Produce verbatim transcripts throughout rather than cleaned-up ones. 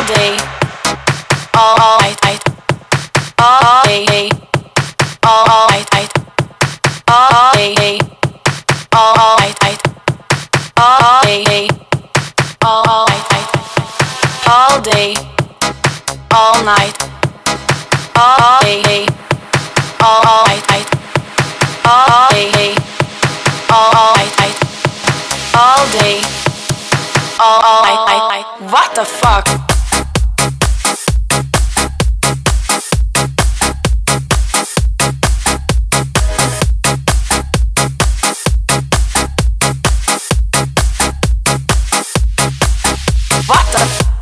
day, all night, all day, all night, all day, all night, all day, all night, all day, all night, all day, all night, all day, all night, all day, all night. What the fuck? What the?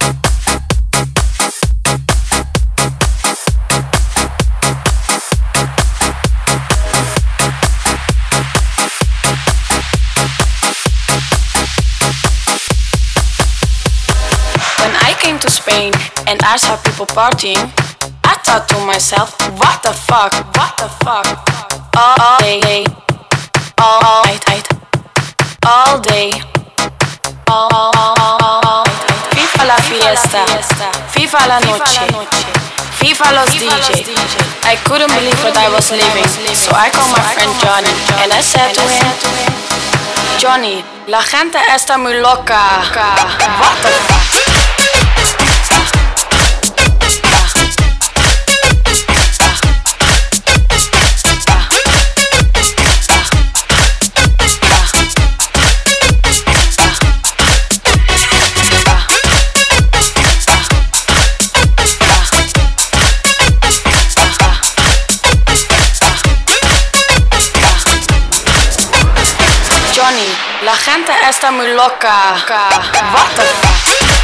When I came to Spain and I saw people partying, I thought to myself, what the fuck, what the fuck? All day, all night, all day, all, all, all, all night. Viva la fiesta, viva la noche, viva los D J. I couldn't believe what I was living, so I called my friend Johnny and I said to him, Johnny, la gente está muy loca. What the fuck? Johnny, la gente está muy loca. What the fuck?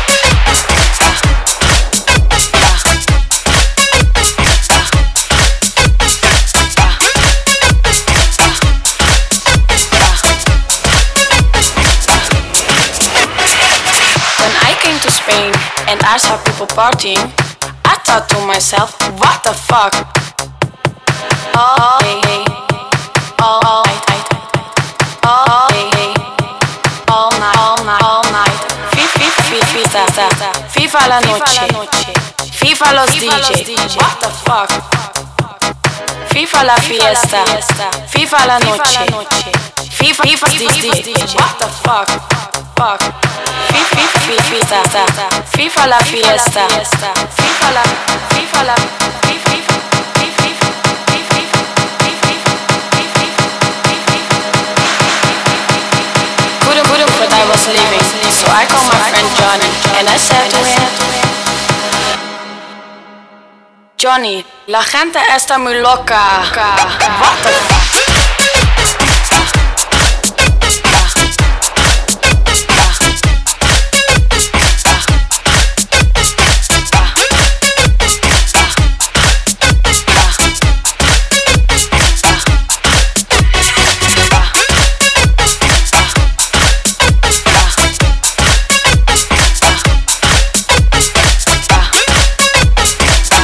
When I came to Spain and I saw people partying, I thought to myself, what the fuck? All day, all night, all day, all night, all night, all night. Viva, viva la noche, viva los D J. What the fuck? Viva la fiesta, viva la noche, viva, viva D J. What the fuck? Fuck. Viva, viva, viva la fiesta, viva la, viva la, viva, viva. But I was leaving, so I called my friend Johnny and I said to him, Johnny, la gente está muy loca. What the fuck?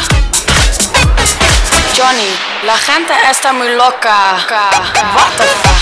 Johnny, la gente está muy loca. What the fuck?